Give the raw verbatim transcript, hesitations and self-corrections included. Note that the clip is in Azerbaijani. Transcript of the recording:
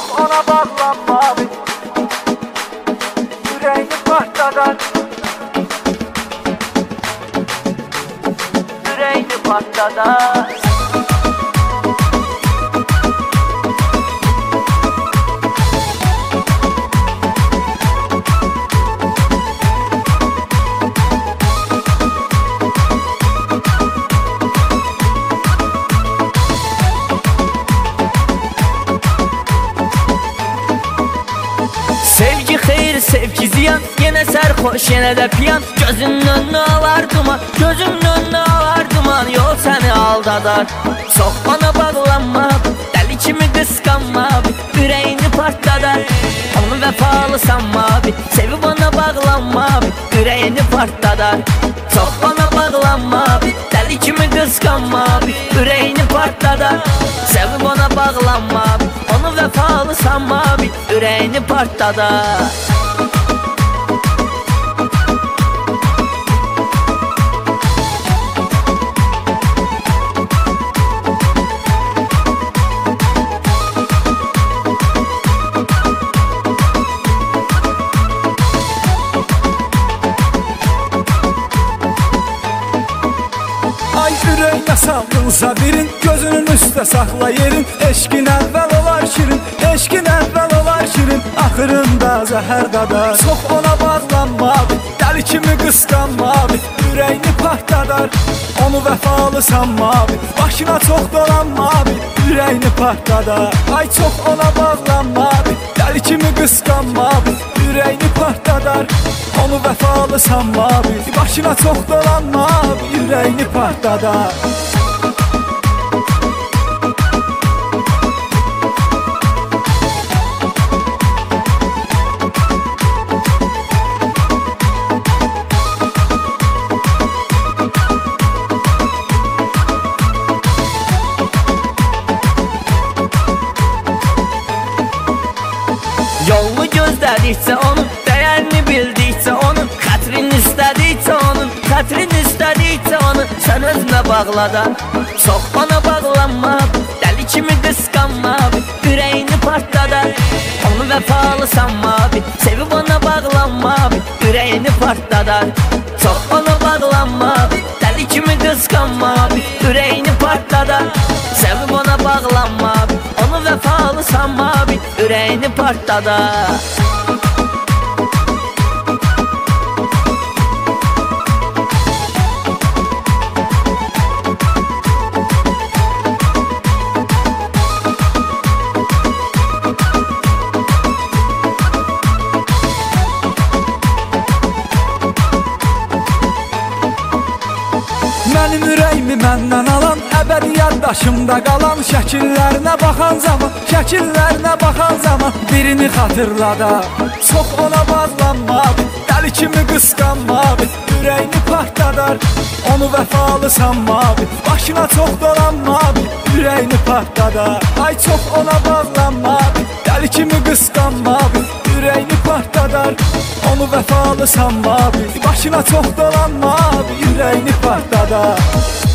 Çok ona bağlanma abi, yüreğini partladar, yüreğini partladar. Sevgi xeyir, sevgi ziyan, yenə sərxoş, yenə də piyan. Gözünün önünə alar duman, gözünün önünə alar duman. Yol səni aldadar, çox ona bağlanma, dəli kimi qısqanma, ürəyini partladar. Onu vəfalı sanma, sevib ona bağlanma, ürəyini partladar. Çox ona bağlanma, dəli kimi qısqanma, ürəyini partladar. Sevib ona bağlanma, onu vəfalı sanma, ürəyini partladar. Ay ürəyinə saldınsa birin, gözünün üstə saxla yerin. Eşqin əvvəl olar şirin, eşqin əvvəl olar şirin, axırında zəhər dadar. Çox ona bağlanma, dəli kimi qısqanma, ürəyini partladar. Onu vəfalı sanma, başına çox dolanma, ürəyini partladar. Ay çox ona bağlanma, dəli kimi qısqanma, ürəyini partladar. Onu vəfalı sanma, başına çox dolanma, ürəyini partladar. Yolunu gözlədikcə onun, dəyərini bildikcə onun, xətrin istədikcə onun, xətrin istədikcə onun, sən özünə bağladar. Çox ona bağlanma, dəli kimi qısqanma, ürəyini partladar. Onu vəfalı sanma, sevib ona bağlanma, ürəyini partladar. Çox ona bağlanma, dəli kimi qısqanma, ürəyini partladar. Sevib ona bağlanma, onu vəfalı sanma, ürəyini partladar. Mənim ürəyimi məndən alan, əbədi yaddaşımda qalan, şəkillərinə baxan zaman, şəkillərinə baxan zaman birini xatırladar. Çox ona bağlanma, dəli kimi qısqanma, ürəyini partladar. Onu vəfalı sanma, başına çox dolanma, ürəyini partladar. Ay çox ona bağlanma, dəli kimi qısqanma, ürəyini partladar. Onu vəfalı sanma, başına çox dolanma, ürəyini partladar.